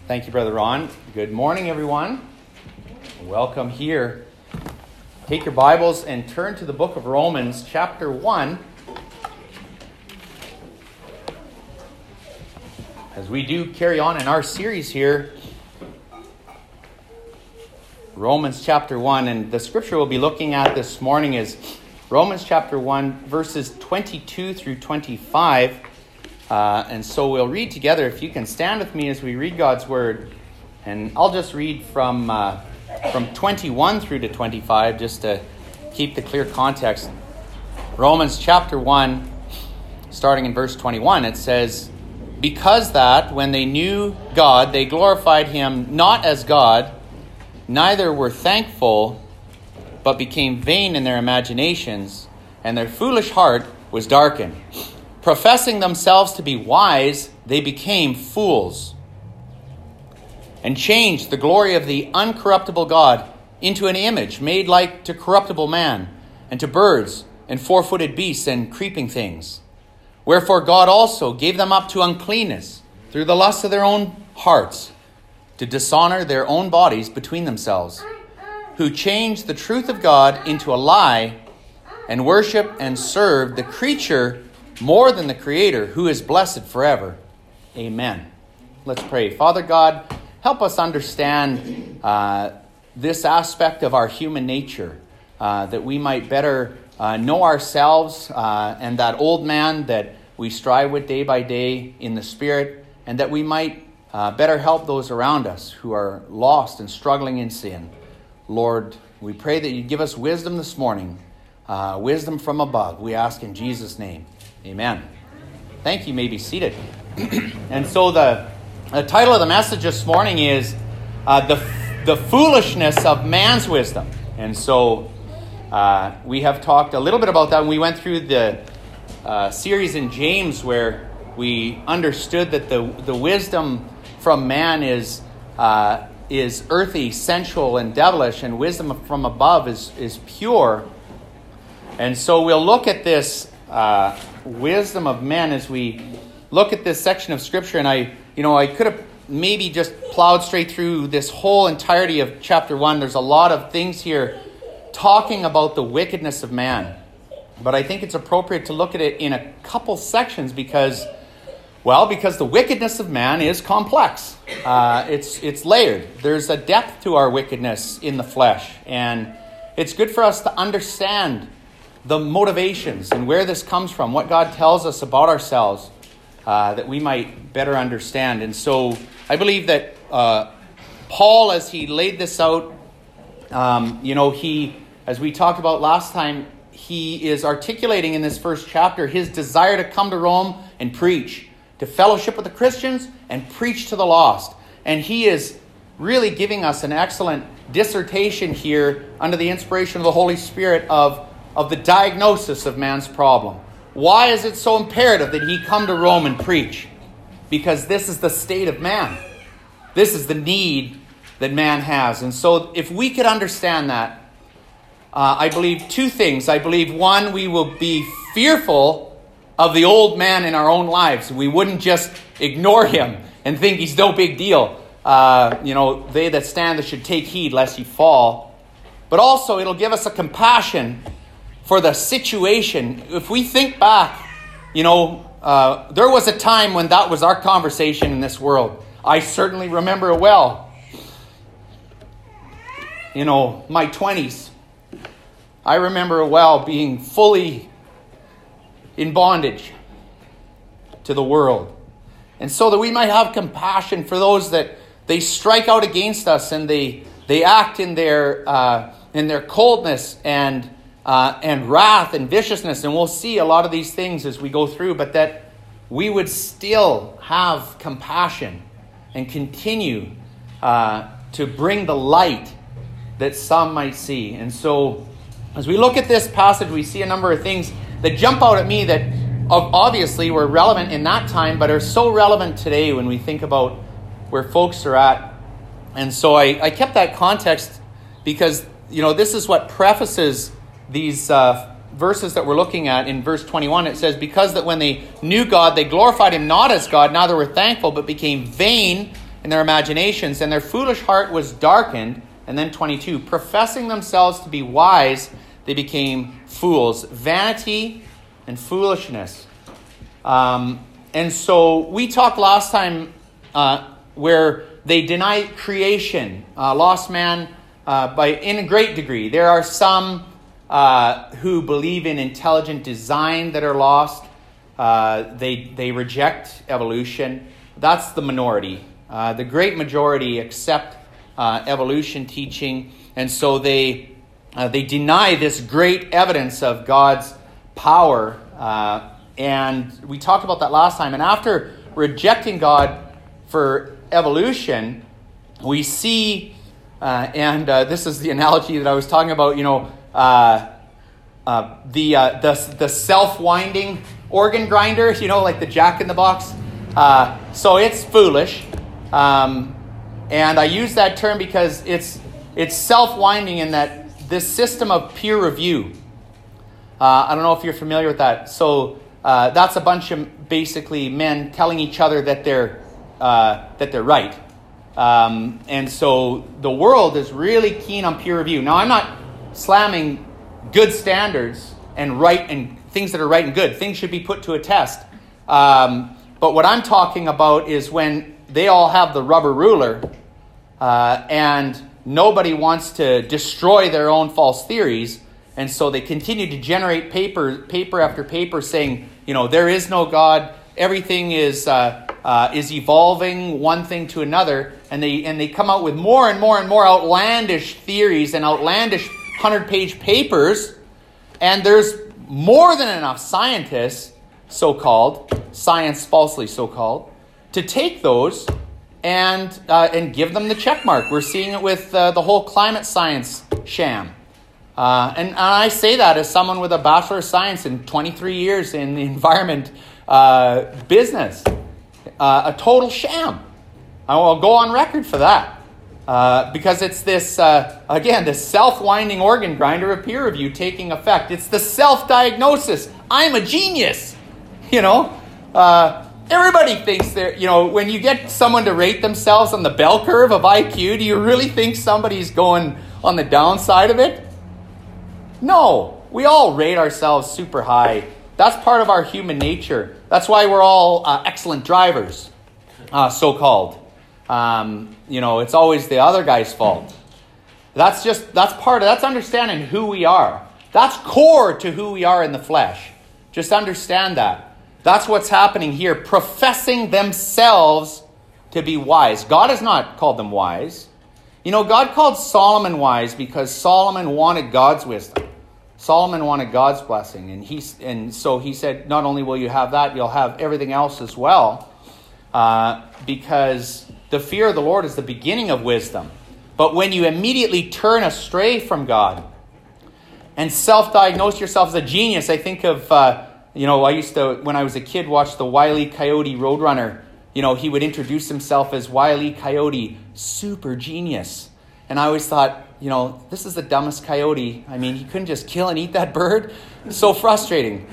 Thank you, Brother Ron. Good morning, everyone. Welcome here. Take your Bibles and turn to the book of Romans, chapter 1. As we do carry on in our series here, Romans chapter 1, and the scripture we'll be looking at this morning is Romans chapter 1, verses 22 through 25. And so we'll read together. If you can stand with me as we read God's Word. And I'll just read from 21 through to 25 just to keep the clear context. Romans chapter 1, starting in verse 21, it says, "Because that, when they knew God, they glorified him not as God, neither were thankful, but became vain in their imaginations, and their foolish heart was darkened. Professing themselves to be wise, they became fools, and changed the glory of the uncorruptible God into an image made like to corruptible man, and to birds, and four-footed beasts, and creeping things. Wherefore God also gave them up to uncleanness through the lust of their own hearts, to dishonor their own bodies between themselves, who changed the truth of God into a lie, and worship and serve the creature more than the Creator, who is blessed forever. Amen." Let's pray. Father God, help us understand this aspect of our human nature, that we might better know ourselves and that old man that we strive with day by day in the Spirit, and that we might better help those around us who are lost and struggling in sin. Lord, we pray that you give us wisdom this morning, wisdom from above. We ask in Jesus' name. Amen. Thank you. You may be seated. And so the title of the message this morning is the foolishness of man's wisdom. And so we have talked a little bit about that when we went through the series in James, where we understood that the wisdom from man is earthy, sensual, and devilish, and wisdom from above is pure. And so we'll look at this wisdom of men as we look at this section of Scripture. And I could have maybe just plowed straight through this whole entirety of chapter 1. There's a lot of things here talking about the wickedness of man. But I think it's appropriate to look at it in a couple sections because the wickedness of man is complex. It's layered. There's a depth to our wickedness in the flesh. And it's good for us to understand the motivations and where this comes from, what God tells us about ourselves, that we might better understand. And so I believe that Paul, as he laid this out, as we talked about last time, he is articulating in this first chapter his desire to come to Rome and preach, to fellowship with the Christians and preach to the lost. And he is really giving us an excellent dissertation here under the inspiration of the Holy Spirit of the diagnosis of man's problem. Why is it so imperative that he come to Rome and preach? Because this is the state of man. This is the need that man has. And so if we could understand that, I believe two things. I believe, one, we will be fearful of the old man in our own lives. We wouldn't just ignore him and think he's no big deal. They that stand, that should take heed lest ye fall. But also it'll give us a compassion for the situation. If we think back, there was a time when that was our conversation in this world. I certainly remember it well. My 20s. I remember it well being fully in bondage to the world. And so that we might have compassion for those that they strike out against us and they act in their coldness and wrath and viciousness. And we'll see a lot of these things as we go through, but that we would still have compassion and continue to bring the light that some might see. And so as we look at this passage, we see a number of things that jump out at me that obviously were relevant in that time, but are so relevant today when we think about where folks are at. And so I kept that context because, this is what prefaces these verses that we're looking at. In verse 21, it says, "Because that when they knew God, they glorified him not as God, neither were thankful, but became vain in their imaginations, and their foolish heart was darkened. And then 22, professing themselves to be wise, they became fools. Vanity and foolishness. And so we talked last time where they deny creation, lost man in a great degree. There are some who believe in intelligent design that are lost. They reject evolution. That's the minority. The great majority accept evolution teaching, and so they deny this great evidence of God's power. And we talked about that last time. And after rejecting God for evolution, we see, and this is the analogy that I was talking about, the self-winding organ grinder, like the Jack in the Box. So it's foolish. And I use that term because it's self-winding in that this system of peer review. I don't know if you're familiar with that. So that's a bunch of basically men telling each other that they're right. And so the world is really keen on peer review. Now, I'm not slamming good standards and right and things that are right and good. Things should be put to a test. But what I'm talking about is when they all have the rubber ruler and nobody wants to destroy their own false theories. And so they continue to generate paper after paper saying, there is no God. Everything is evolving one thing to another. And they come out with more and more and more outlandish theories and outlandish 100-page papers. And there's more than enough scientists, so-called, science falsely so-called, to take those and give them the check mark. We're seeing it with the whole climate science sham. And I say that as someone with a Bachelor of Science and 23 years in the environment business. A total sham. I will go on record for that. Because it's this, this self-winding organ grinder of peer review taking effect. It's the self-diagnosis. I'm a genius. Everybody thinks when you get someone to rate themselves on the bell curve of IQ, do you really think somebody's going on the downside of it? No, we all rate ourselves super high. That's part of our human nature. That's why we're all excellent drivers, so-called. It's always the other guy's fault. That's understanding who we are. That's core to who we are in the flesh. Just understand that. That's what's happening here. Professing themselves to be wise. God has not called them wise. God called Solomon wise because Solomon wanted God's wisdom. Solomon wanted God's blessing. And so he said, not only will you have that, you'll have everything else as well. Because the fear of the Lord is the beginning of wisdom. But when you immediately turn astray from God and self-diagnose yourself as a genius, I think of, I used to, when I was a kid, watch the Wile E. Coyote Roadrunner. He would introduce himself as Wile E. Coyote, super genius. And I always thought, this is the dumbest coyote. I mean, he couldn't just kill and eat that bird. It's so frustrating.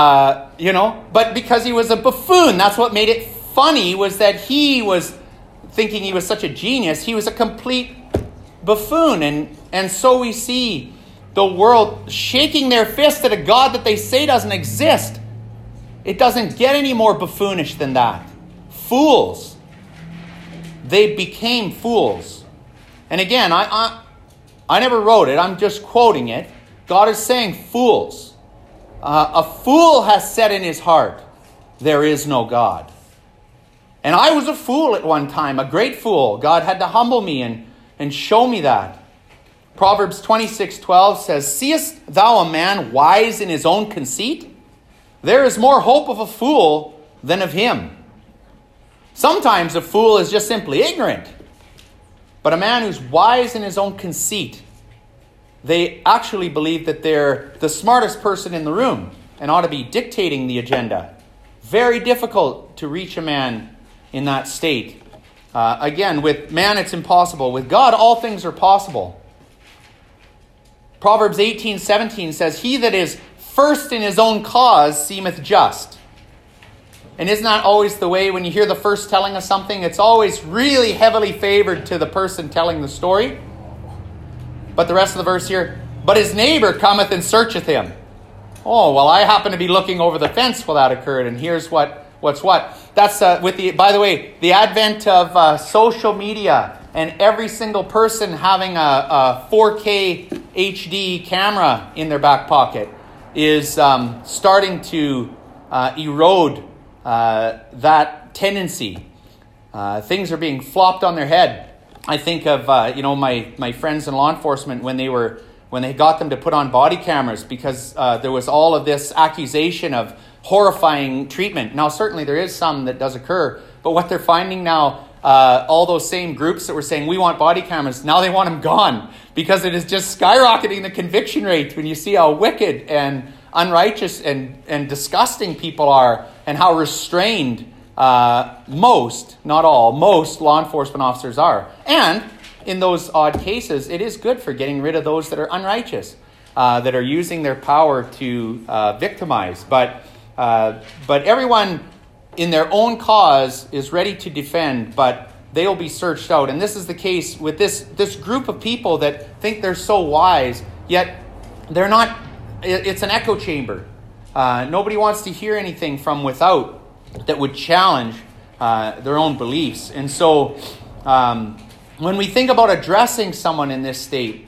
But because he was a buffoon, that's what made it funny, was that he was thinking he was such a genius. He was a complete buffoon. And so we see the world shaking their fist at a God that they say doesn't exist. It doesn't get any more buffoonish than that. Fools. They became fools. And again, I never wrote it. I'm just quoting it. God is saying fools. A fool has said in his heart, there is no God. And I was a fool at one time, a great fool. God had to humble me and show me that. Proverbs 26:12 says, seest thou a man wise in his own conceit? There is more hope of a fool than of him. Sometimes a fool is just simply ignorant. But a man who's wise in his own conceit, they actually believe that they're the smartest person in the room and ought to be dictating the agenda. Very difficult to reach a man in that state. Again, with man it's impossible. With God, all things are possible. Proverbs 18:17 says, he that is first in his own cause seemeth just. And isn't that always the way when you hear the first telling of something? It's always really heavily favored to the person telling the story. But the rest of the verse here, but his neighbor cometh and searcheth him. Oh, well, I happen to be looking over the fence while that occurred, and here's what's what. That's by the way, the advent of social media and every single person having a 4K HD camera in their back pocket is starting to erode that tendency. Things are being flopped on their head. I think of my friends in law enforcement when they got them to put on body cameras because there was all of this accusation of horrifying treatment. Now, certainly there is some that does occur, but what they're finding now, all those same groups that were saying we want body cameras, now they want them gone because it is just skyrocketing the conviction rate when you see how wicked and unrighteous and disgusting people are and how restrained most, not all, most law enforcement officers are. And in those odd cases, it is good for getting rid of those that are unrighteous, that are using their power to victimize. But everyone in their own cause is ready to defend, but they will be searched out. And this is the case with this group of people that think they're so wise, yet they're not. It's an echo chamber. Nobody wants to hear anything from without that would challenge their own beliefs. And so when we think about addressing someone in this state,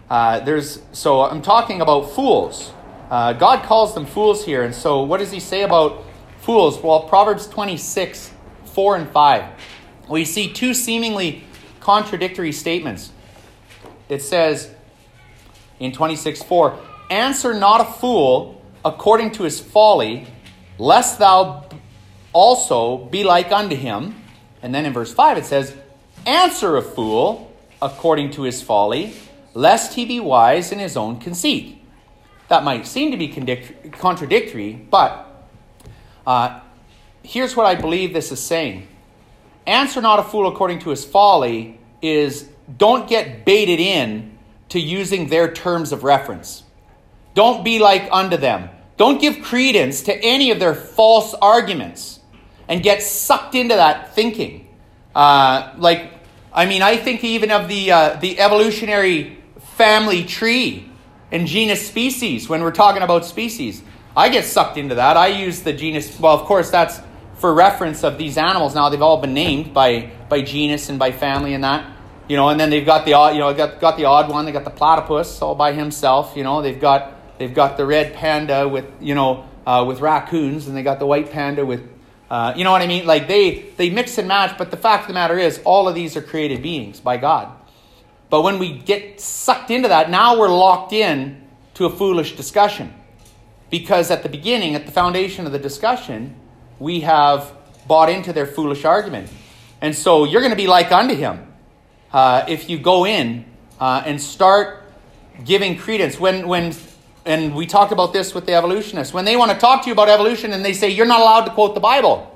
so I'm talking about fools. God calls them fools here. And so what does he say about fools? Well, Proverbs 26, 4 and 5. We see two seemingly contradictory statements. It says in 26:4, answer not a fool according to his folly, lest thou also be like unto him. And then in verse 5 it says, answer a fool according to his folly, lest he be wise in his own conceit. That might seem to be contradictory, but here's what I believe this is saying. Answer not a fool according to his folly is don't get baited in to using their terms of reference. Don't be like unto them. Don't give credence to any of their false arguments and get sucked into that thinking. I think even of the evolutionary family tree and genus species when we're talking about species. I get sucked into that. I use the genus. Well, of course, that's for reference of these animals. Now they've all been named by genus and by family and that. And then they've got the got the odd one. They got the platypus all by himself. They've got the red panda with with raccoons, and they got the white panda with you know what I mean? Like they mix and match. But the fact of the matter is, all of these are created beings by God. But when we get sucked into that, now we're locked in to a foolish discussion, because at the beginning, at the foundation of the discussion, we have bought into their foolish argument, and so you're going to be like unto him. If you go in and start giving credence, and we talked about this with the evolutionists, when they want to talk to you about evolution and they say you're not allowed to quote the Bible.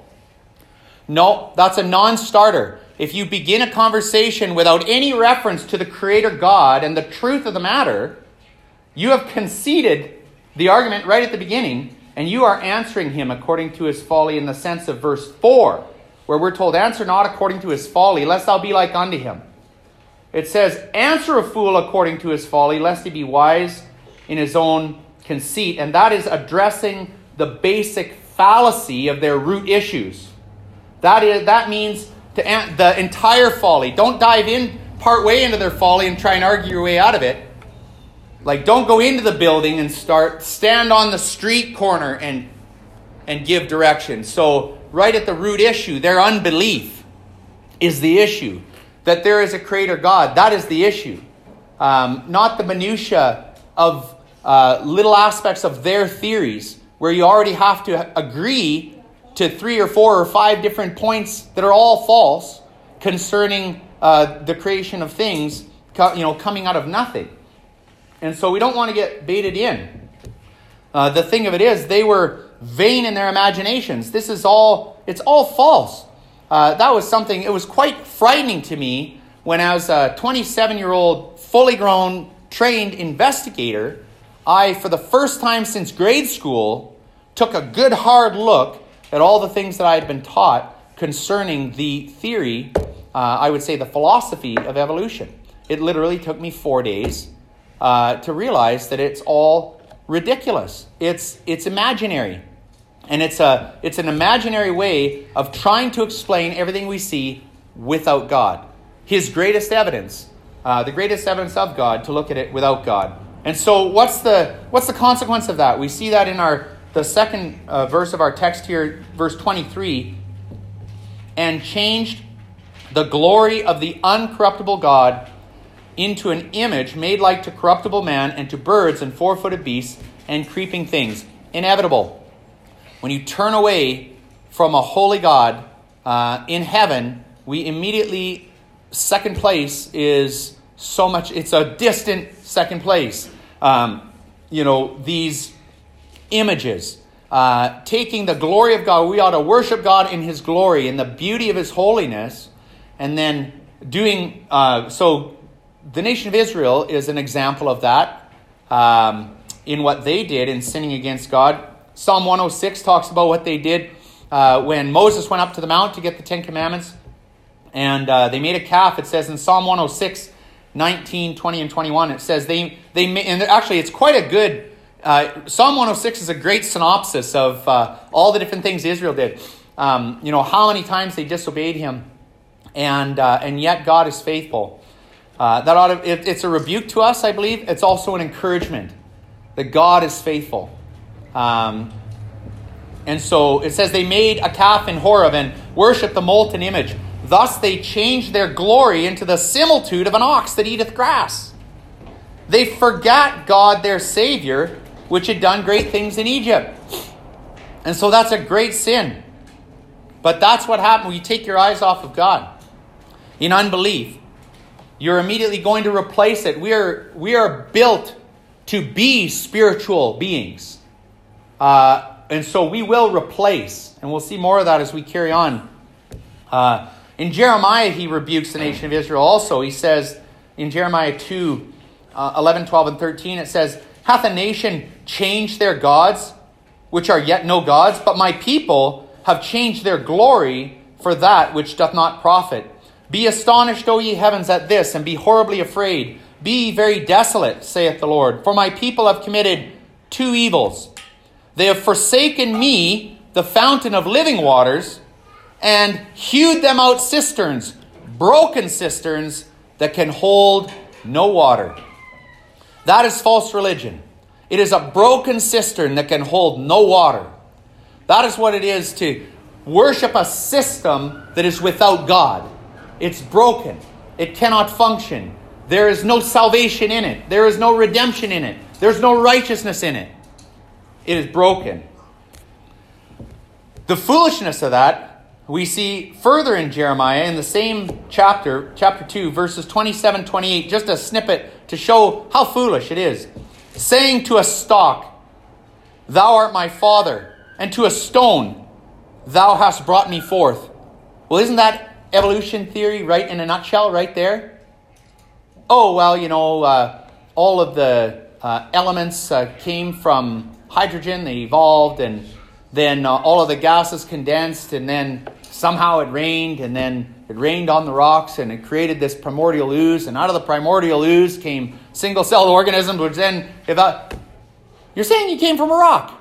No, that's a non-starter. If you begin a conversation without any reference to the Creator God and the truth of the matter, you have conceded the argument right at the beginning, and you are answering him according to his folly in the sense of verse 4, where we're told, answer not according to his folly, lest thou be like unto him. It says, answer a fool according to his folly, lest he be wise in his own conceit. And that is addressing the basic fallacy of their root issues. That means the entire folly. Don't dive in part way into their folly and try and argue your way out of it. Like, don't go into the building and stand on the street corner and give direction. So right at the root issue, their unbelief is the issue. That there is a Creator God, that is the issue. Not the minutia of little aspects of their theories, where you already have to agree to 3 or 4 or 5 different points that are all false concerning the creation of things, coming out of nothing. And so we don't want to get baited in. The thing of it is, they were vain in their imaginations. It's all false. That was something, it was quite frightening to me when, as a 27-year-old, fully grown, trained investigator, I, for the first time since grade school, took a good hard look at all the things that I had been taught concerning the theory, I would say the philosophy of evolution. It literally took me 4 days to realize that it's all ridiculous. It's imaginary. And it's an imaginary way of trying to explain everything we see without God. His greatest evidence, the greatest evidence of God, to look at it without God. And so what's the consequence of that? We see that in the second verse of our text here, verse 23. And changed the glory of the uncorruptible God into an image made like to corruptible man and to birds and four-footed beasts and creeping things. Inevitable. When you turn away from a holy God in heaven, we immediately, second place is so much, it's a distant second place. These images, taking the glory of God, we ought to worship God in his glory, in the beauty of his holiness, and then doing, so the nation of Israel is an example of that in what they did in sinning against God. Psalm 106 talks about what they did when Moses went up to the mount to get the Ten Commandments. And they made a calf. It says in Psalm 106, 19, 20, and 21, it says and actually it's quite a good, Psalm 106 is a great synopsis of all the different things Israel did. How many times they disobeyed him, and yet God is faithful. It's a rebuke to us, I believe. It's also an encouragement that God is faithful. And so it says they made a calf in Horeb and worshipped the molten image. Thus they changed their glory into the similitude of an ox that eateth grass. They forgot God their Savior, which had done great things in Egypt. And so that's a great sin. But that's what happened when you take your eyes off of God. In unbelief, you're immediately going to replace it. We are built to be spiritual beings. And so we will replace, and we'll see more of that as we carry on. In Jeremiah, he rebukes the nation of Israel also. He says in Jeremiah 2, 11, 12, and 13, it says, Hath a nation changed their gods, which are yet no gods? But my people have changed their glory for that which doth not profit. Be astonished, O ye heavens, at this, and be horribly afraid. Be very desolate, saith the Lord. For my people have committed two evils. They have forsaken me, the fountain of living waters, and hewed them out cisterns, broken cisterns that can hold no water. That is false religion. It is a broken cistern that can hold no water. That is what it is to worship a system that is without God. It's broken. It cannot function. There is no salvation in it. There is no redemption in it. There's no righteousness in it. It is broken. The foolishness of that we see further in Jeremiah in the same chapter 2, verses 27, 28, just a snippet to show how foolish it is. Saying to a stalk, Thou art my father, and to a stone, Thou hast brought me forth. Well, isn't that evolution theory right in a nutshell right there? Oh, well, all of the elements came from hydrogen, they evolved, and then all of the gases condensed, and then somehow it rained, and then it rained on the rocks, and it created this primordial ooze, and out of the primordial ooze came single-celled organisms, which then, you're saying you came from a rock?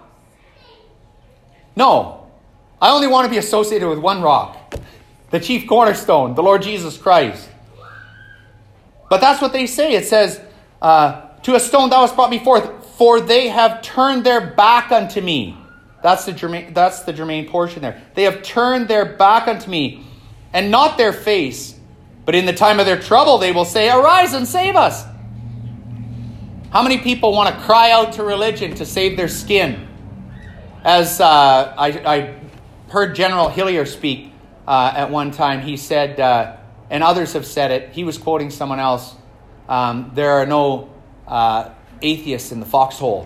No. I only want to be associated with one rock, the chief cornerstone, the Lord Jesus Christ. But that's what they say. It says, to a stone thou hast brought me forth, for they have turned their back unto me. That's the germane portion there. They have turned their back unto me, and not their face. But in the time of their trouble, they will say, Arise and save us. How many people want to cry out to religion to save their skin? As I heard General Hillier speak at one time, he said, and others have said it, he was quoting someone else, there are no atheists in the foxhole.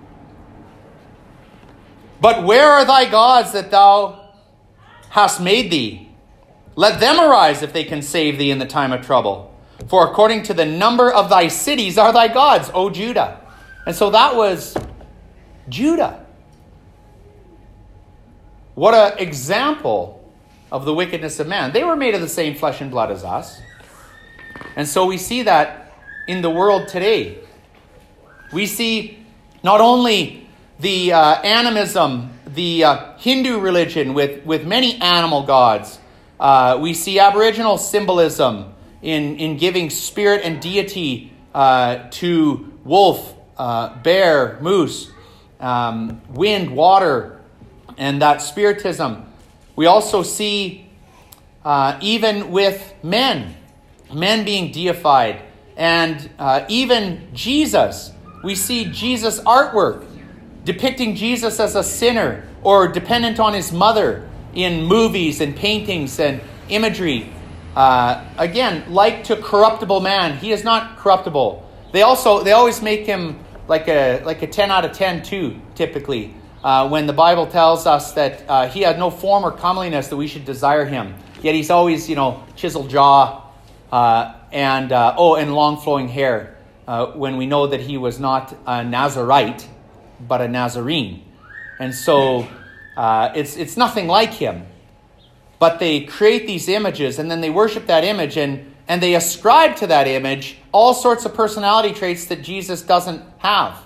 But where are thy gods that thou hast made thee? Let them arise if they can save thee in the time of trouble. For according to the number of thy cities are thy gods, O Judah. And so that was Judah. What an example of the wickedness of man. They were made of the same flesh and blood as us. And so we see that in the world today. We see not only the animism, the Hindu religion with many animal gods. We see Aboriginal symbolism in giving spirit and deity to wolf, bear, moose, wind, water, and that spiritism. We also see even with men being deified, and even Jesus. We see Jesus artwork depicting Jesus as a sinner or dependent on his mother in movies and paintings and imagery. Again, like to corruptible man, he is not corruptible. They always make him like a 10 out of 10 too, typically, when the Bible tells us that he had no form or comeliness that we should desire him. Yet he's always, chiseled jaw and long flowing hair, when we know that he was not a Nazarite, but a Nazarene. And so it's nothing like him. But they create these images, and then they worship that image, and they ascribe to that image all sorts of personality traits that Jesus doesn't have.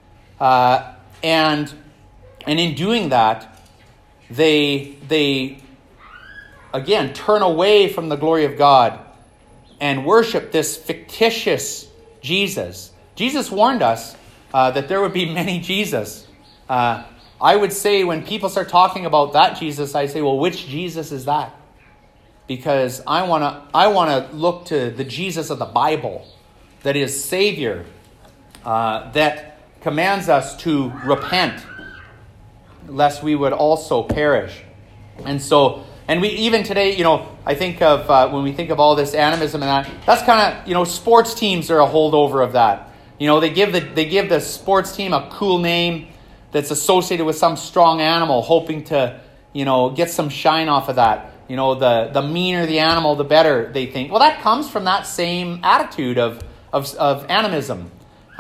And in doing that, they again turn away from the glory of God and worship this fictitious Jesus. Jesus warned us that there would be many Jesus. I would say when people start talking about that Jesus, I say, well, which Jesus is that? Because I want to look to the Jesus of the Bible, that is Savior, that commands us to repent, lest we would also perish. And we even today, I think of when we think of all this animism and that's kind of, sports teams are a holdover of that. They give the sports team a cool name that's associated with some strong animal, hoping to, get some shine off of that. The meaner the animal, the better, they think. Well, that comes from that same attitude of animism.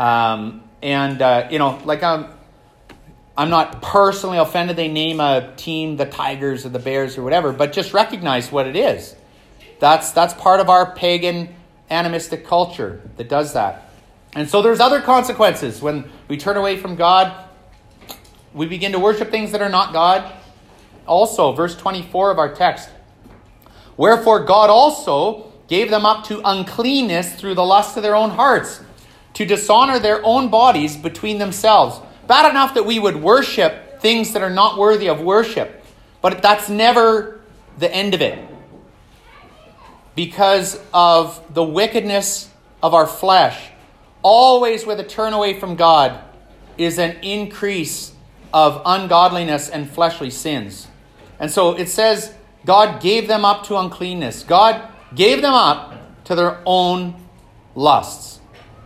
I'm not personally offended they name a team the Tigers or the Bears or whatever, but just recognize what it is. That's part of our pagan animistic culture that does that. And so there's other consequences when we turn away from God. We begin to worship things that are not God. Also, verse 24 of our text. Wherefore God also gave them up to uncleanness through the lust of their own hearts, to dishonor their own bodies between themselves. Bad enough that we would worship things that are not worthy of worship. But that's never the end of it. Because of the wickedness of our flesh, always with a turn away from God, is an increase of ungodliness and fleshly sins. And so it says, God gave them up to uncleanness. God gave them up to their own lusts.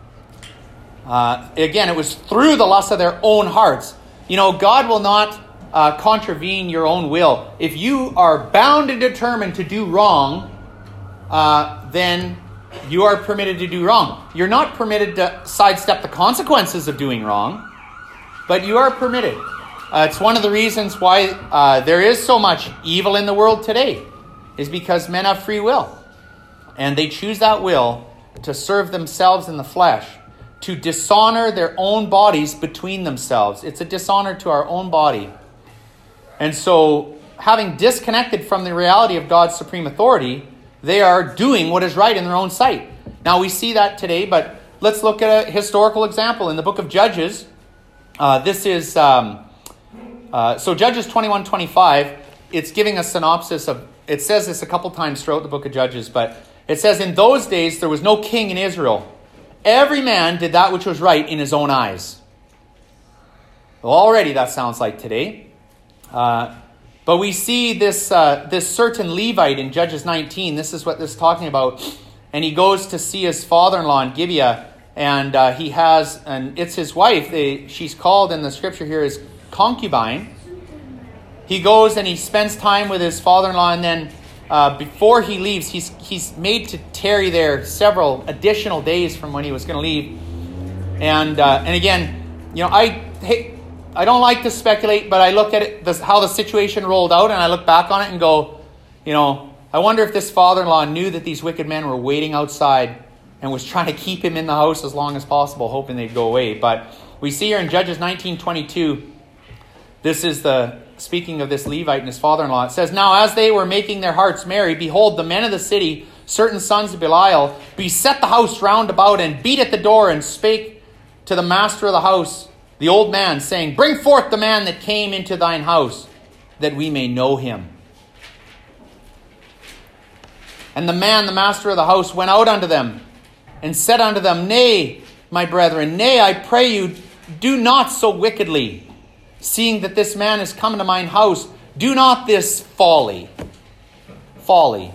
Again, it was through the lust of their own hearts. God will not contravene your own will. If you are bound and determined to do wrong, then you are permitted to do wrong. You're not permitted to sidestep the consequences of doing wrong, but you are permitted. It's one of the reasons why there is so much evil in the world today, is because men have free will. And they choose that will to serve themselves in the flesh, to dishonor their own bodies between themselves. It's a dishonor to our own body. And so, having disconnected from the reality of God's supreme authority, they are doing what is right in their own sight. Now, we see that today, but let's look at a historical example. In the book of Judges, this is... So Judges 21:25, it's giving a synopsis of, it says this a couple times throughout the book of Judges, but it says, in those days there was no king in Israel. Every man did that which was right in his own eyes. Well, already that sounds like today. But we see this certain Levite in Judges 19. This is what this is talking about. And he goes to see his father-in-law in Gibeah, and it's his wife. She's called in the scripture here as concubine. He goes and he spends time with his father-in-law, and then before he leaves, he's made to tarry there several additional days from when he was going to leave. And again, I don't like to speculate, but I look at it, how the situation rolled out, and I look back on it and go, I wonder if this father-in-law knew that these wicked men were waiting outside and was trying to keep him in the house as long as possible, hoping they'd go away. But we see here in Judges 19:22, this is speaking of this Levite and his father-in-law. It says, "Now as they were making their hearts merry, behold, the men of the city, certain sons of Belial, beset the house round about and beat at the door and spake to the master of the house, the old man, saying, Bring forth the man that came into thine house, that we may know him. And the man, the master of the house, went out unto them and said unto them, Nay, my brethren, nay, I pray you, do not so wickedly, seeing that this man is come into mine house. Do not this folly. Folly.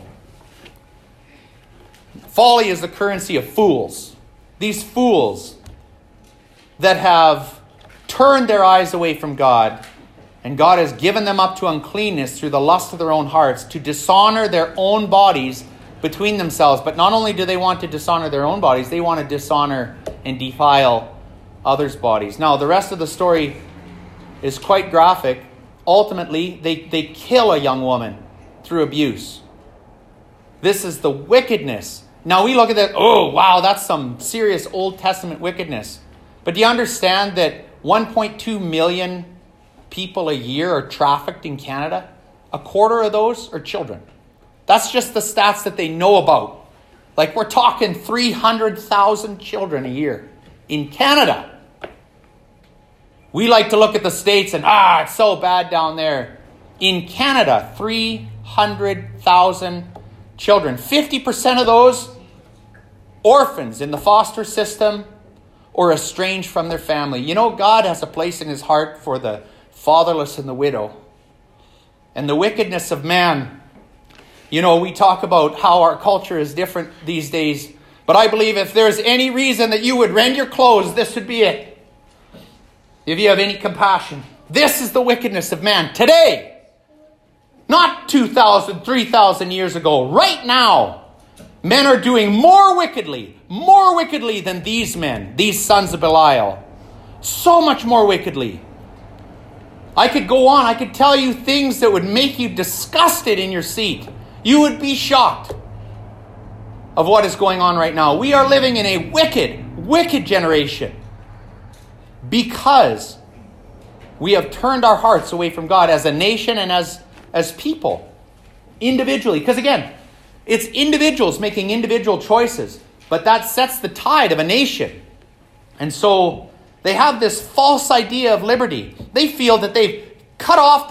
Folly is the currency of fools. These fools that have turned their eyes away from God, and God has given them up to uncleanness through the lust of their own hearts, to dishonor their own bodies between themselves. But not only do they want to dishonor their own bodies, they want to dishonor and defile others' bodies. Now, the rest of the story is quite graphic. Ultimately, they kill a young woman through abuse. This is the wickedness. Now, we look at that, oh, wow, that's some serious Old Testament wickedness. But do you understand that 1.2 million people a year are trafficked in Canada? A quarter of those are children. That's just the stats that they know about. Like, we're talking 300,000 children a year in Canada. We like to look at the States and, it's so bad down there. In Canada, 300,000 children. 50% of those orphans in the foster system or estranged from their family. You know, God has a place in his heart for the fatherless and the widow. And the wickedness of man. You know, we talk about how our culture is different these days. But I believe if there's any reason that you would rend your clothes, this would be it. If you have any compassion. This is the wickedness of man today. Not 2,000, 3,000 years ago. Right now. Men are doing more wickedly than these men, these sons of Belial. So much more wickedly. I could go on. I could tell you things that would make you disgusted in your seat. You would be shocked of what is going on right now. We are living in a wicked generation because we have turned our hearts away from God as a nation and as people, individually. Because again, it's individuals making individual choices, but that sets the tide of a nation. And so they have this false idea of liberty. They feel that they've cut off the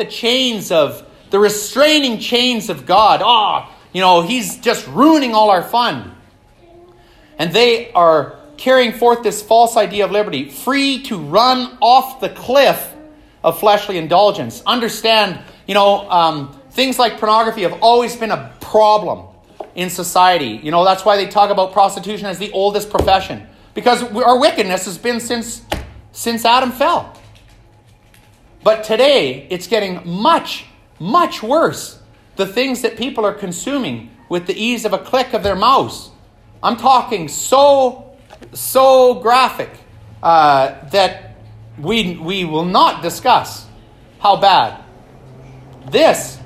restraining chains of God. He's just ruining all our fun. And they are carrying forth this false idea of liberty, free to run off the cliff of fleshly indulgence. Understand, things like pornography have always been a problem in society. That's why they talk about prostitution as the oldest profession. Because our wickedness has been since Adam fell. But today, it's getting much, much worse. The things that people are consuming with the ease of a click of their mouse. I'm talking so graphic that we will not discuss how bad. This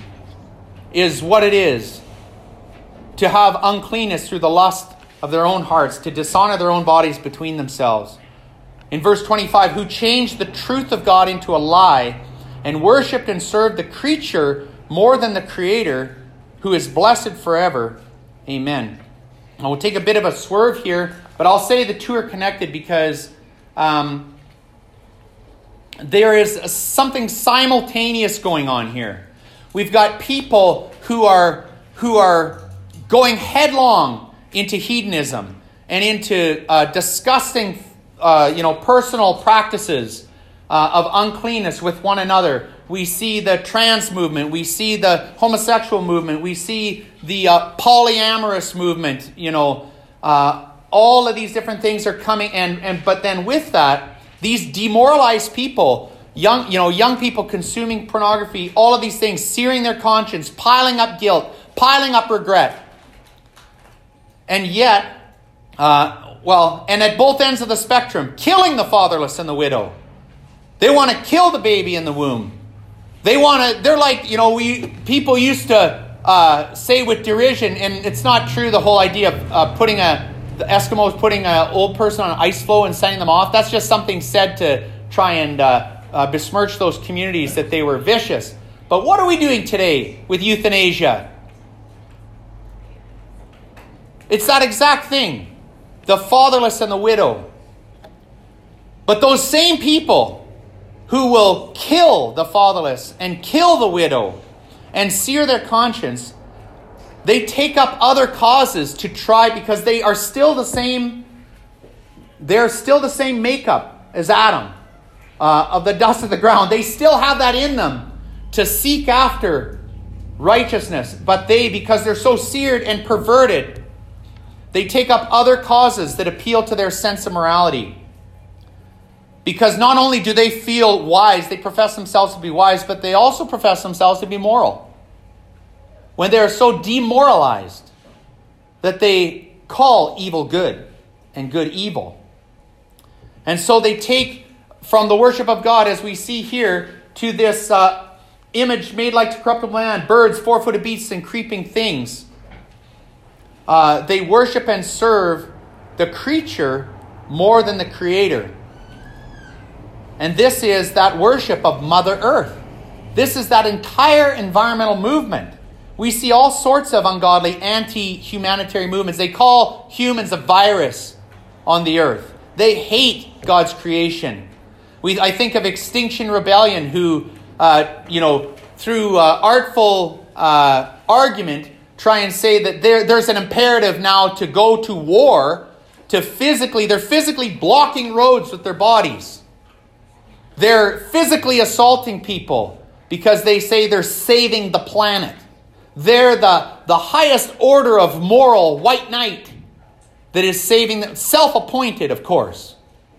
is what it is to have uncleanness through the lust of their own hearts, to dishonor their own bodies between themselves. In verse 25, who changed the truth of God into a lie and worshipped and served the creature more than the Creator, who is blessed forever. Amen. I will take a bit of a swerve here, but I'll say the two are connected because there is something simultaneous going on here. We've got people who are going headlong into hedonism and into disgusting, personal practices of uncleanness with one another. We see the trans movement. We see the homosexual movement. We see the polyamorous movement. All of these different things are coming, but then with that, these demoralized people, young people consuming pornography, all of these things, searing their conscience, piling up guilt, piling up regret. And yet, and at both ends of the spectrum, killing the fatherless and the widow. They want to kill the baby in the womb. They're like, people used to say with derision, and it's not true, the whole idea of the Eskimos putting an old person on an ice floe and sending them off. That's just something said to try and besmirch those communities, that they were vicious. But what are we doing today with euthanasia? It's that exact thing. The fatherless and the widow. But those same people who will kill the fatherless and kill the widow and sear their conscience, they take up other causes to try, because they are still the same. They're still the same makeup as Adam, of the dust of the ground. They still have that in them to seek after righteousness. But because they're so seared and perverted, they take up other causes that appeal to their sense of morality. Because not only do they feel wise, they profess themselves to be wise, but they also profess themselves to be moral. When they are so demoralized that they call evil good and good evil. And so they take from the worship of God, as we see here, to this image made like to corruptible man, birds, four-footed beasts, and creeping things. They worship and serve the creature more than the Creator. And this is that worship of Mother Earth. This is that entire environmental movement. We see all sorts of ungodly anti-humanitarian movements. They call humans a virus on the earth. They hate God's creation. I think of Extinction Rebellion, who, through artful argument, try and say that there's an imperative now to go to war. They're physically blocking roads with their bodies. They're physically assaulting people because they say they're saving the planet. They're the highest order of moral white knight that is saving them. Self-appointed, of course.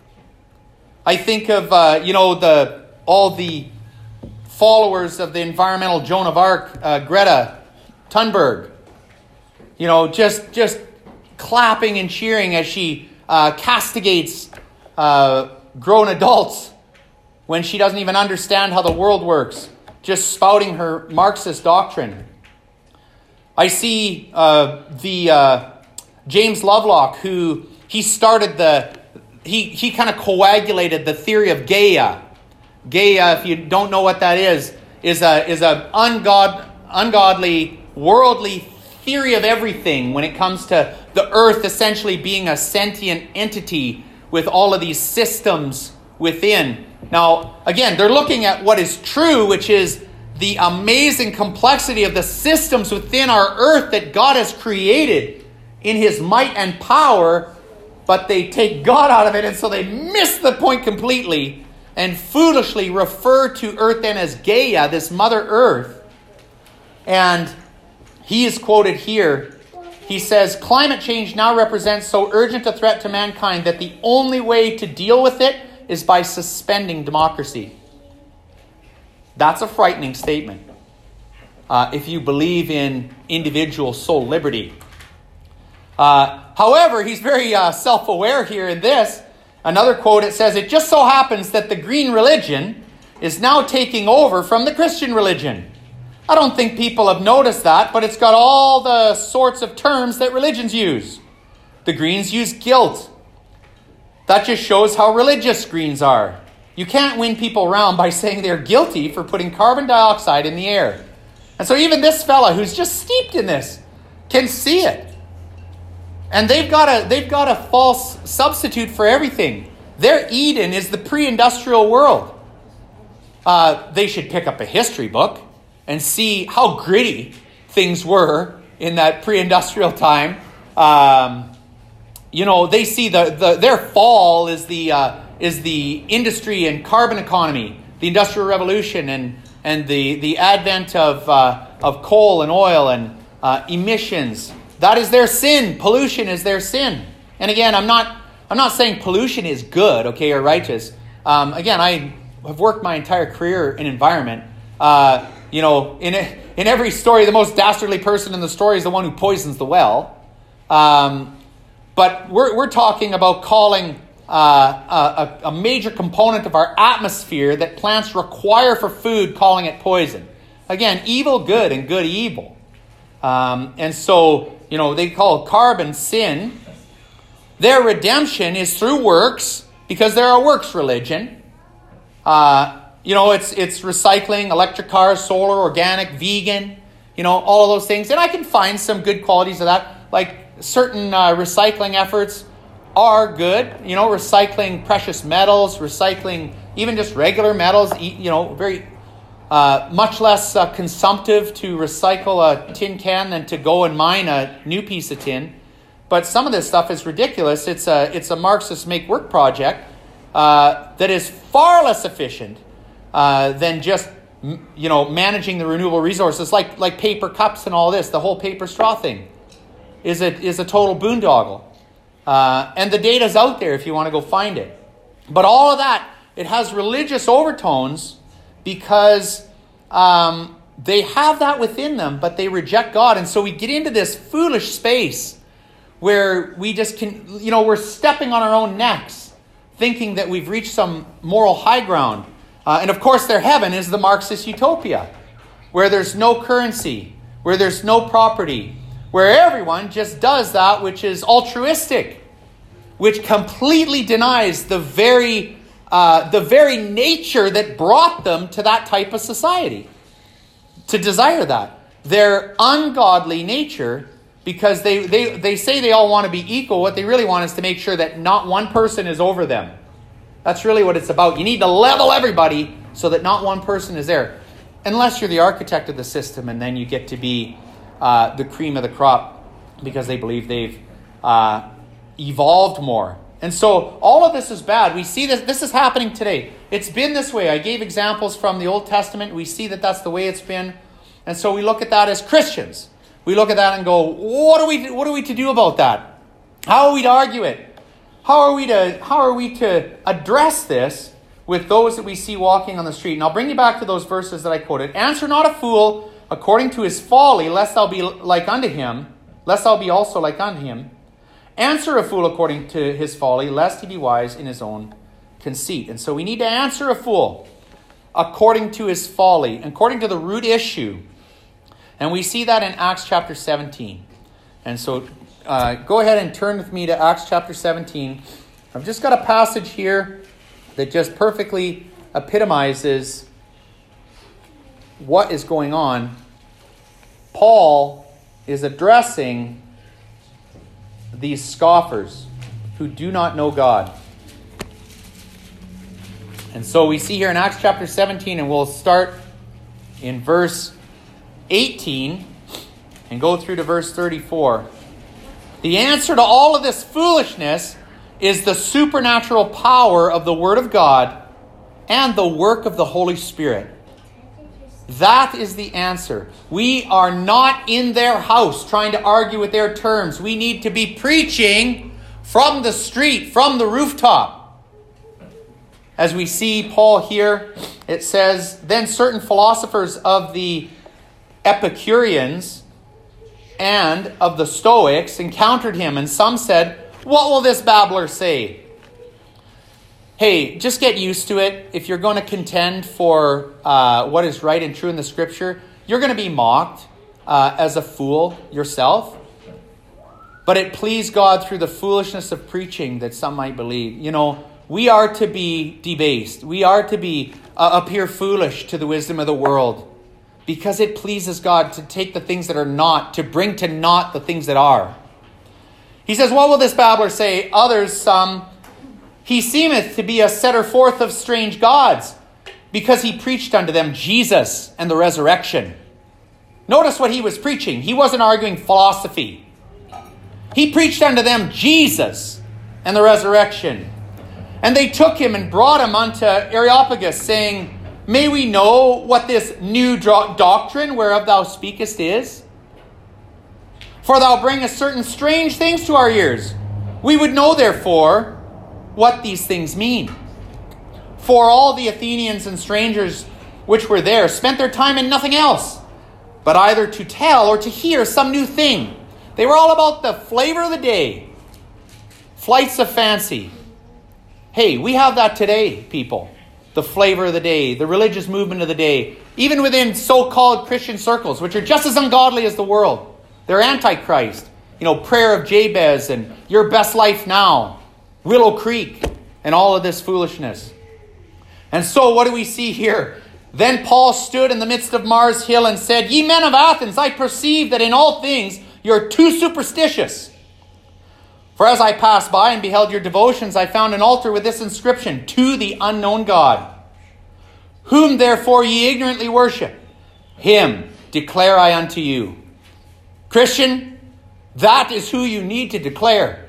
I think of, all the followers of the environmental Joan of Arc, Greta Thunberg. Just clapping and cheering as she castigates grown adults when she doesn't even understand how the world works, just spouting her Marxist doctrine. I see James Lovelock, who he kind of coagulated the theory of Gaia. Gaia, if you don't know what that is a ungodly, worldly theory of everything when it comes to the earth essentially being a sentient entity with all of these systems within. Now, again, they're looking at what is true, which is the amazing complexity of the systems within our earth that God has created in His might and power, but they take God out of it, and so they miss the point completely and foolishly refer to earth then as Gaia, this Mother Earth. And he is quoted here. He says, "Climate change now represents so urgent a threat to mankind that the only way to deal with it is by suspending democracy." That's a frightening statement if you believe in individual soul liberty. However, he's very self-aware here in this. Another quote, it says, "It just so happens that the green religion is now taking over from the Christian religion." I don't think people have noticed that, but it's got all the sorts of terms that religions use. The Greens use guilt. That just shows how religious Greens are. You can't win people around by saying they're guilty for putting carbon dioxide in the air. And so even this fella who's just steeped in this can see it. And they've got a false substitute for everything. Their Eden is the pre-industrial world. They should pick up a history book and see how gritty things were in that pre-industrial time. They see their fall is the industry and carbon economy, the Industrial Revolution, and the advent of coal and oil and emissions. That is their sin. Pollution is their sin. And again, I'm not saying pollution is good, okay, or righteous. Again, I have worked my entire career in environment. In every story, the most dastardly person in the story is the one who poisons the well. But we're talking about calling a major component of our atmosphere that plants require for food, calling it poison. Again, evil good and good evil. And so, they call carbon sin. Their redemption is through works, because they're a works religion. It's recycling, electric cars, solar, organic, vegan, all of those things. And I can find some good qualities of that. Like certain recycling efforts are good. Recycling precious metals, recycling even just regular metals, very much less consumptive to recycle a tin can than to go and mine a new piece of tin. But some of this stuff is ridiculous. It's a Marxist make work project that is far less efficient than just managing the renewable resources, like paper cups and all this. The whole paper straw thing is a total boondoggle. And the data's out there if you want to go find it. But all of that, it has religious overtones because they have that within them, but they reject God. And so we get into this foolish space where we just we're stepping on our own necks, thinking that we've reached some moral high ground. And of course, their heaven is the Marxist utopia, where there's no currency, where there's no property, where everyone just does that which is altruistic, which completely denies the very nature that brought them to that type of society, to desire that. Their ungodly nature, because they say they all want to be equal. What they really want is to make sure that not one person is over them. That's really what it's about. You need to level everybody so that not one person is there. Unless you're the architect of the system, and then you get to be the cream of the crop because they believe they've evolved more. And so all of this is bad. We see this is happening today. It's been this way. I gave examples from the Old Testament. We see that that's the way it's been. And so we look at that as Christians. We look at that and go, what are we to do about that? How are we to argue it? How are we to address this with those that we see walking on the street? And I'll bring you back to those verses that I quoted. Answer not a fool according to his folly, lest thou be like unto him, lest thou be also like unto him. Answer a fool according to his folly, lest he be wise in his own conceit. And so we need to answer a fool according to his folly, according to the root issue. And we see that in Acts chapter 17. And so go ahead and turn with me to Acts chapter 17. I've just got a passage here that just perfectly epitomizes what is going on. Paul is addressing these scoffers who do not know God. And so we see here in Acts chapter 17, and we'll start in verse 18 and go through to verse 34. The answer to all of this foolishness is the supernatural power of the Word of God and the work of the Holy Spirit. That is the answer. We are not in their house trying to argue with their terms. We need to be preaching from the street, from the rooftop. As we see Paul here, it says, then certain philosophers of the Epicureans and of the Stoics encountered him, and some said, what will this babbler say? Hey, just get used to it. If you're going to contend for what is right and true in the Scripture, you're going to be mocked as a fool yourself. But it pleased God through the foolishness of preaching that some might believe. We are to be debased. We are to be appear foolish to the wisdom of the world, because it pleases God to take the things that are not, to bring to naught the things that are. He says, what will this babbler say? Others, some, he seemeth to be a setter forth of strange gods, because he preached unto them Jesus and the resurrection. Notice what he was preaching. He wasn't arguing philosophy. He preached unto them Jesus and the resurrection. And they took him and brought him unto Areopagus, saying, may we know what this new doctrine whereof thou speakest is? For thou bringest certain strange things to our ears. We would know, therefore, what these things mean. For all the Athenians and strangers which were there spent their time in nothing else, but either to tell or to hear some new thing. They were all about the flavor of the day, flights of fancy, Hey, we have that today, people. The flavor of the day, the religious movement of the day, even within so-called Christian circles, which are just as ungodly as the world. They're antichrist. Prayer of Jabez and Your Best Life Now, Willow Creek, and all of this foolishness. And so what do we see here? Then Paul stood in the midst of Mars Hill and said, Ye men of Athens, I perceive that in all things you are too superstitious. For as I passed by and beheld your devotions, I found an altar with this inscription, To the unknown God. Whom therefore ye ignorantly worship, him declare I unto you. Christian, that is who you need to declare.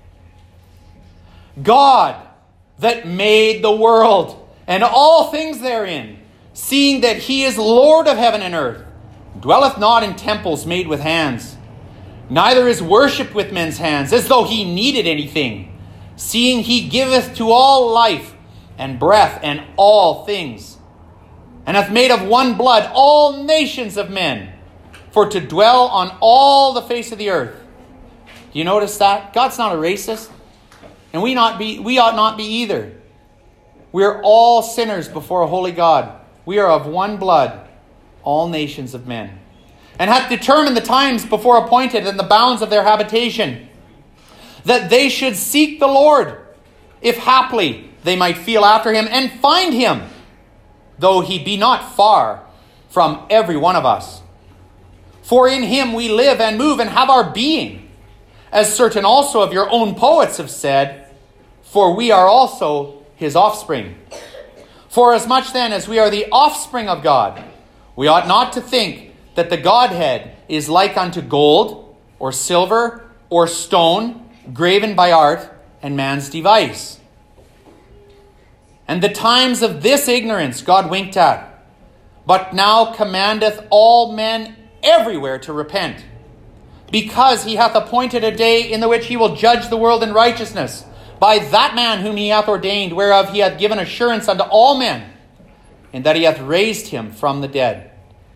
God that made the world and all things therein, seeing that he is Lord of heaven and earth, dwelleth not in temples made with hands, neither is worshipped with men's hands, as though he needed anything, seeing he giveth to all life and breath and all things, and hath made of one blood all nations of men, for to dwell on all the face of the earth. Do you notice that? God's not a racist, and we ought not be either. We are all sinners before a holy God. We are of one blood, all nations of men. And hath determined the times before appointed and the bounds of their habitation, that they should seek the Lord, if haply they might feel after him and find him, though he be not far from every one of us. For in him we live and move and have our being, as certain also of your own poets have said, for we are also his offspring. For as much then as we are the offspring of God, we ought not to think that the Godhead is like unto gold, or silver, or stone, graven by art and man's device. And the times of this ignorance God winked at, but now commandeth all men everywhere to repent, because he hath appointed a day in the which he will judge the world in righteousness, by that man whom he hath ordained, whereof he hath given assurance unto all men, and that he hath raised him from the dead.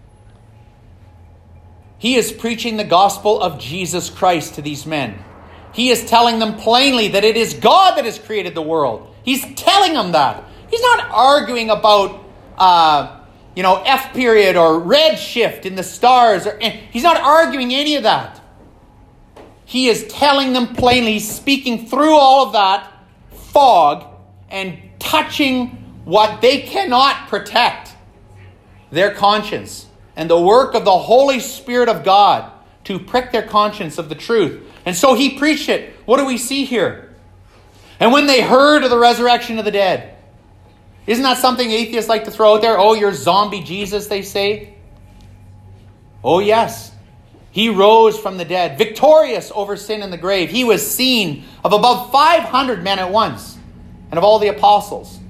He is preaching the gospel of Jesus Christ to these men. He is telling them plainly that it is God that has created the world. He's telling them that. He's not arguing about, F period or red shift in the stars. He's not arguing any of that. He is telling them plainly, he's speaking through all of that fog and touching what they cannot protect, their conscience, and the work of the Holy Spirit of God to prick their conscience of the truth. And so he preached it. What do we see here? And when they heard of the resurrection of the dead, isn't that something atheists like to throw out there? Oh, you're zombie Jesus, they say. Oh, yes. He rose from the dead, victorious over sin and the grave. He was seen of above 500 men at once, and of all the apostles.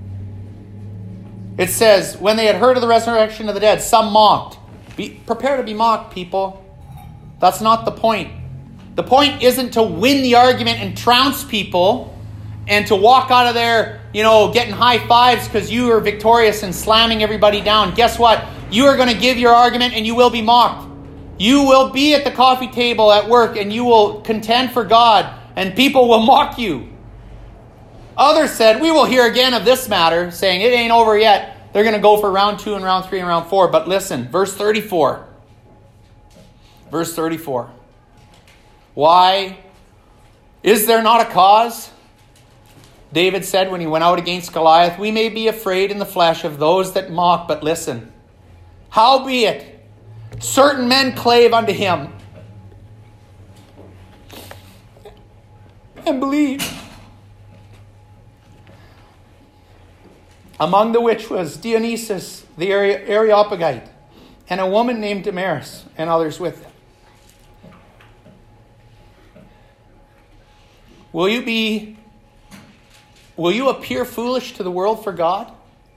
It says, when they had heard of the resurrection of the dead, some mocked. Prepare to be mocked, people. That's not the point. The point isn't to win the argument and trounce people and to walk out of there, getting high fives because you are victorious and slamming everybody down. Guess what? You are going to give your argument and you will be mocked. You will be at the coffee table at work and you will contend for God and people will mock you. Others said, we will hear again of this matter, saying it ain't over yet. They're going to go for round 2 and round 3 and round 4. But listen, verse 34. Verse 34. Why is there not a cause? David said when he went out against Goliath, we may be afraid in the flesh of those that mock, but listen. Howbeit, certain men clave unto him and believed, among the which was Dionysius the Areopagite, and a woman named Damaris, and others with them. Will you appear foolish to the world for God?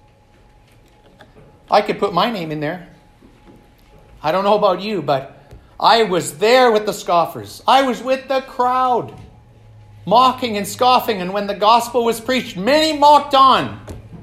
I could put my name in there. I don't know about you, but I was there with the scoffers. I was with the crowd, mocking and scoffing, and when the gospel was preached, many mocked on.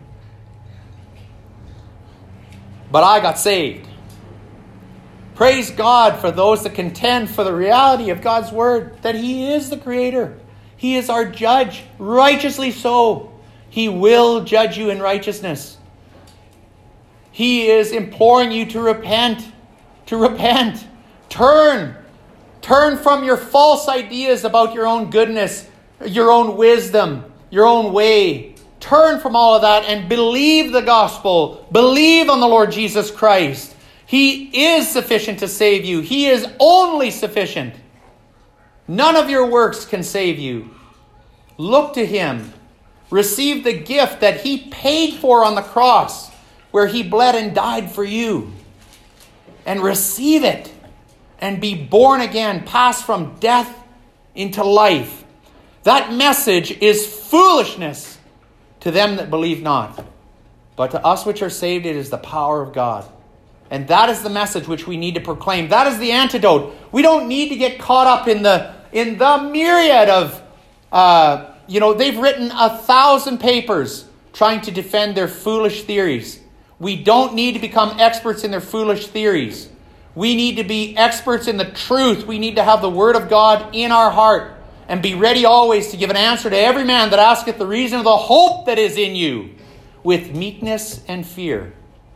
But I got saved. Praise God for those that contend for the reality of God's word, that He is the Creator. He is our judge, righteously so. He will judge you in righteousness. He is imploring you to repent. To repent. Turn. Turn from your false ideas about your own goodness, your own wisdom, your own way. Turn from all of that and believe the gospel. Believe on the Lord Jesus Christ. He is sufficient to save you. He is only sufficient. None of your works can save you. Look to Him. Receive the gift that He paid for on the cross, where He bled and died for you. And receive it. And be born again. Pass from death into life. That message is foolishness to them that believe not. But to us which are saved, it is the power of God. And that is the message which we need to proclaim. That is the antidote. We don't need to get caught up in the myriad of, they've written 1,000 papers trying to defend their foolish theories. We don't need to become experts in their foolish theories. We need to be experts in the truth. We need to have the Word of God in our heart and be ready always to give an answer to every man that asketh the reason of the hope that is in you with meekness and fear.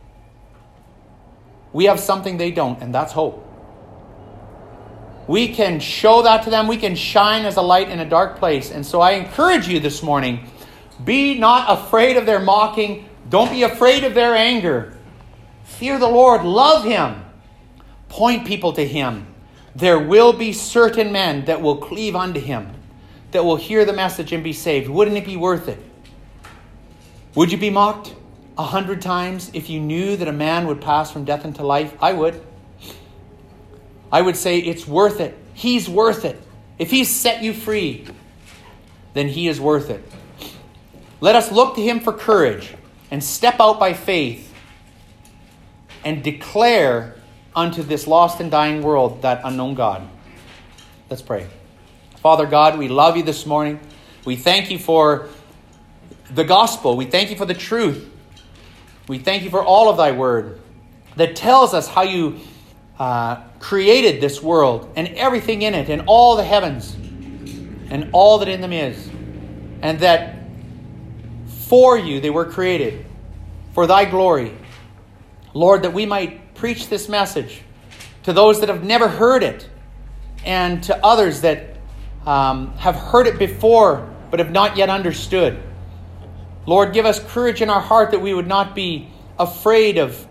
We have something they don't, and that's hope. We can show that to them. We can shine as a light in a dark place. And so I encourage you this morning, be not afraid of their mocking. Don't be afraid of their anger. Fear the Lord. Love Him. Point people to Him. There will be certain men that will cleave unto Him, that will hear the message and be saved. Wouldn't it be worth it? Would you be mocked 100 times if you knew that a man would pass from death into life? I would. I would say it's worth it. He's worth it. If He's set you free, then He is worth it. Let us look to Him for courage and step out by faith and declare unto this lost and dying world that unknown God. Let's pray. Father God, we love You this morning. We thank You for the gospel. We thank You for the truth. We thank You for all of Thy word that tells us how You created this world and everything in it and all the heavens and all that in them is. And that for You they were created, for Thy glory. Lord, that we might preach this message to those that have never heard it and to others that have heard it before but have not yet understood. Lord, give us courage in our heart that we would not be afraid of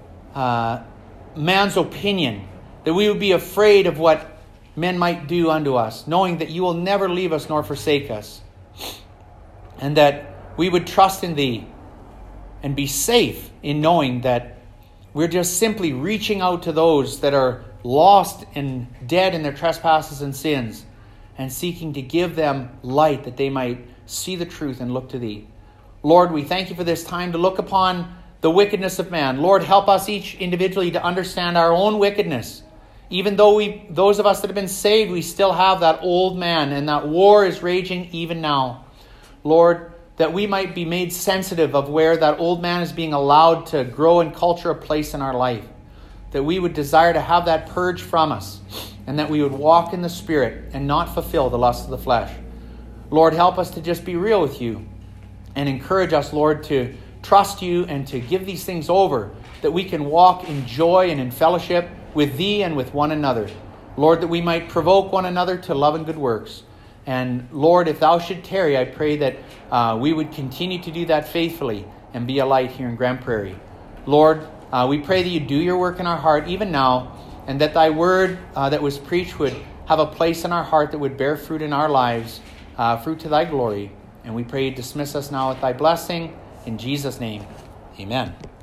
man's opinion, that we would be afraid of what men might do unto us, knowing that You will never leave us nor forsake us, and that we would trust in Thee and be safe in knowing that we're just simply reaching out to those that are lost and dead in their trespasses and sins and seeking to give them light that they might see the truth and look to Thee. Lord, we thank You for this time to look upon the wickedness of man. Lord, help us each individually to understand our own wickedness. Even though those of us that have been saved, we still have that old man, and that war is raging even now. Lord, that we might be made sensitive of where that old man is being allowed to grow and culture a place in our life. That we would desire to have that purge from us, and that we would walk in the Spirit and not fulfill the lusts of the flesh. Lord, help us to just be real with You, and encourage us, Lord, to trust You and to give these things over, that we can walk in joy and in fellowship with Thee and with one another. Lord, that we might provoke one another to love and good works. And Lord, if Thou should tarry, I pray that we would continue to do that faithfully and be a light here in Grand Prairie. Lord, we pray that You do Your work in our heart even now, and that Thy word that was preached would have a place in our heart that would bear fruit in our lives, fruit to Thy glory. And we pray You dismiss us now with Thy blessing. In Jesus' name, amen.